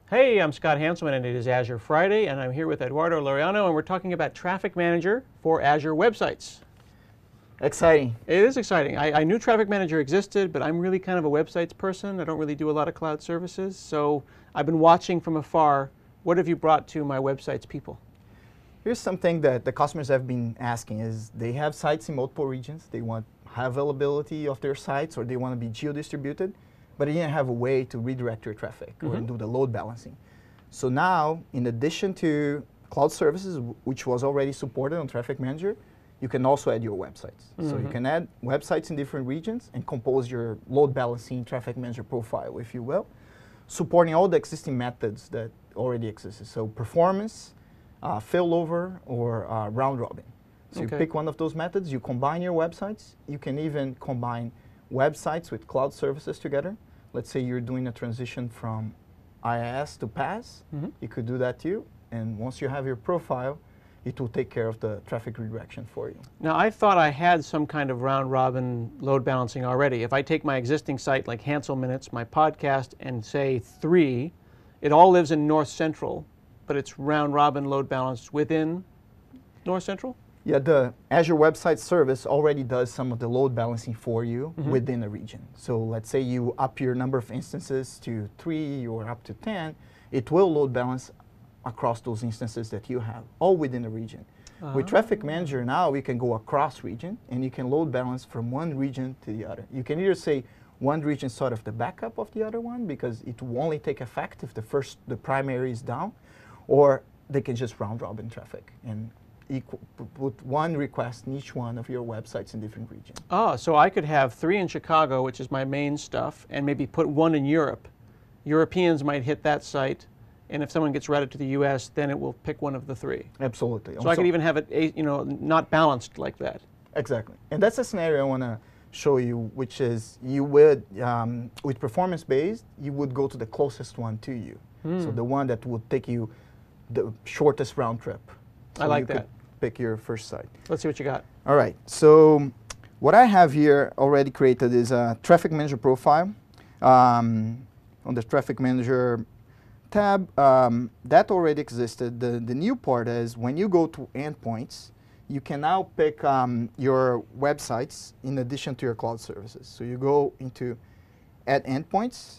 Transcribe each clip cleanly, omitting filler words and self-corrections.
Hey, I'm Scott Hanselman, and it is Azure Friday, and I'm here with Eduardo Laureano, and we're talking about Traffic Manager for Azure websites. Exciting. It is exciting. I knew Traffic Manager existed, but I'm really kind of a websites person. I don't really do a lot of cloud services, so I've been watching from afar. What have you brought to my websites people? Here's something that the customers have been asking is they have sites in multiple regions. They want high availability of their sites, or they want to be geo-distributed, but they didn't have a way to redirect your traffic or do the load balancing. So now, in addition to cloud services, which was already supported on Traffic Manager, you can also add your websites. So you can add websites in different regions and compose your load balancing Traffic Manager profile, if you will, supporting all the existing methods that already existed. So performance, failover, or round robin. So you pick one of those methods, you combine your websites. You can even combine websites with cloud services together. Let's say you're doing a transition from IIS to PaaS. You could do that too. And once you have your profile, it will take care of the traffic redirection for you. Now, I thought I had some kind of round-robin load balancing already. If I take my existing site like Hansel Minutes, my podcast, and say 3, it all lives in North Central, but it's round-robin load balanced within North Central? Yeah, the Azure Website Service already does some of the load balancing for you within a region. So let's say you up your number of instances to 3 or up to 10, it will load balance across those instances that you have, all within a region. With Traffic Manager now, we can go across region, and you can load balance from one region to the other. You can either say one region is sort of the backup of the other one, because it will only take effect if the primary is down, or they can just round robin traffic and put one request in each one of your websites in different regions. Oh, so I could have 3 in Chicago, which is my main stuff, and maybe put 1 in Europe. Europeans might hit that site, and if someone gets routed to the US, then it will pick one of the 3. Absolutely. So I could even have it, not balanced like that. Exactly. And that's a scenario I want to show you, which is you would, with performance-based, you would go to the closest one to you. So the one that would take you the shortest round trip. So I like you that. could pick your first site. Let's see what you got. All right. So what I have here already created is a Traffic Manager profile. On the Traffic Manager tab, that already existed. The new part is when you go to endpoints, you can now pick your websites in addition to your cloud services. So you go into Add Endpoints,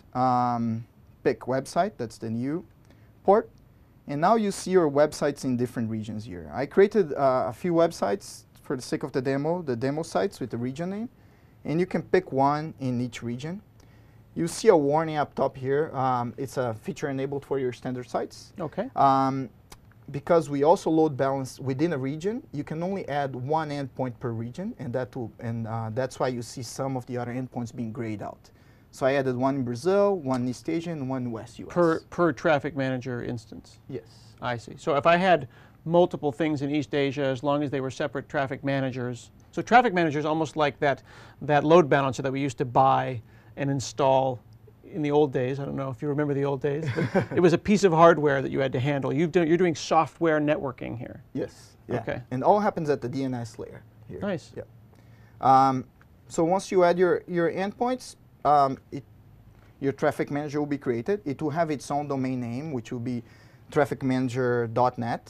pick Website, that's the new port, and now you see your websites in different regions here. I created a few websites for the sake of the demo sites with the region name, and you can pick one in each region. You see a warning up top here. It's a feature enabled for your standard sites. Okay. Because we also load balance within a region, you can only add one endpoint per region, and that's why you see some of the other endpoints being grayed out. So I added one in Brazil, one in East Asia, and one in West US. Per Traffic Manager instance? Yes. I see. So if I had multiple things in East Asia, as long as they were separate traffic managers. So Traffic Manager is almost like that load balancer that we used to buy and install in the old days. I don't know if you remember the old days, but it was a piece of hardware that you had to handle. You're doing software networking here. Yes. Yeah. Okay. And all happens at the DNS layer here. Nice. Yeah. So once you add your endpoints, your Traffic Manager will be created. It will have its own domain name, which will be trafficmanager.net.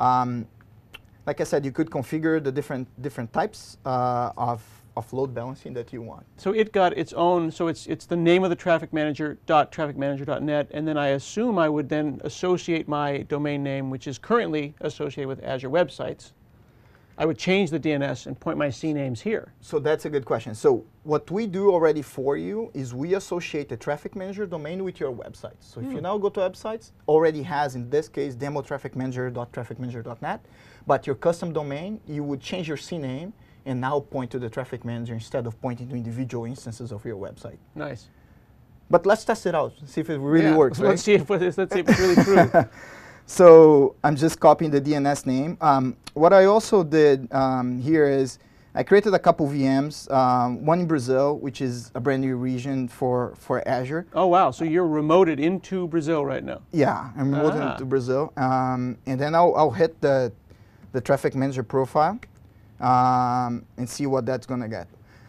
Like I said, you could configure the different types of load balancing that you want. So it got its own, so it's the name of the Traffic Manager, trafficmanager.net, and then I assume I would then associate my domain name, which is currently associated with Azure Websites. I would change the DNS and point my CNAMEs here. So that's a good question. So what we do already for you is we associate the Traffic Manager domain with your website. So if you now go to websites, already has, in this case, demo trafficmanager.trafficmanager.net, but your custom domain, you would change your CNAME and now point to the Traffic Manager instead of pointing to individual instances of your website. Nice. But let's test it out, see if it really works, right? Let's see if it's really true. So I'm just copying the DNS name. What I also did here is I created a couple VMs, one in Brazil, which is a brand new region for Azure. Oh, wow. So you're remoted into Brazil right now. Yeah, I'm remoted into Brazil. And then I'll hit the Traffic Manager profile and see what that's going to get.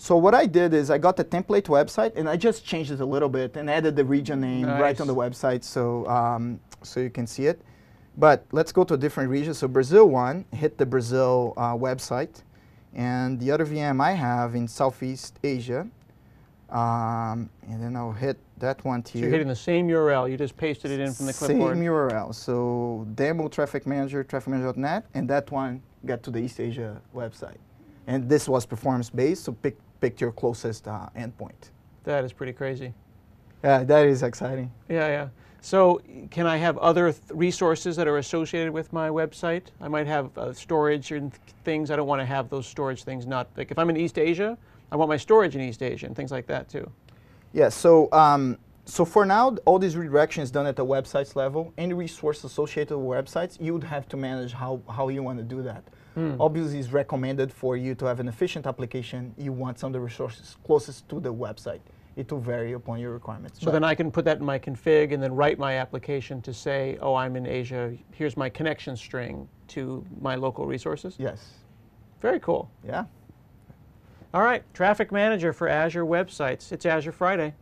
So what I did is I got the template website and I just changed it a little bit and added the region name right on the website so you can see it. But let's go to a different region. So Brazil one, hit the Brazil website. And the other VM I have in Southeast Asia. And then I'll hit that one too. So you're hitting the same URL. You just pasted it in from the clipboard. Same URL. So demo traffic manager, trafficmanager.net, and that one got to the East Asia website. And this was performance-based, so pick your closest endpoint. That is pretty crazy. Yeah, that is exciting. Yeah, yeah. So can I have other resources that are associated with my website? I might have storage and things. I don't want to have those storage things. Not like if I'm in East Asia, I want my storage in East Asia and things like that too. Yeah. So so for now, all this redirection is done at the website's level. Any resource associated with websites, you would have to manage how you want to do that. Obviously, it's recommended for you to have an efficient application. You want some of the resources closest to the website. It will vary upon your requirements. So then I can put that in my config and then write my application to say, oh, I'm in Asia. Here's my connection string to my local resources? Yes. Very cool. Yeah. All right, Traffic Manager for Azure websites. It's Azure Friday.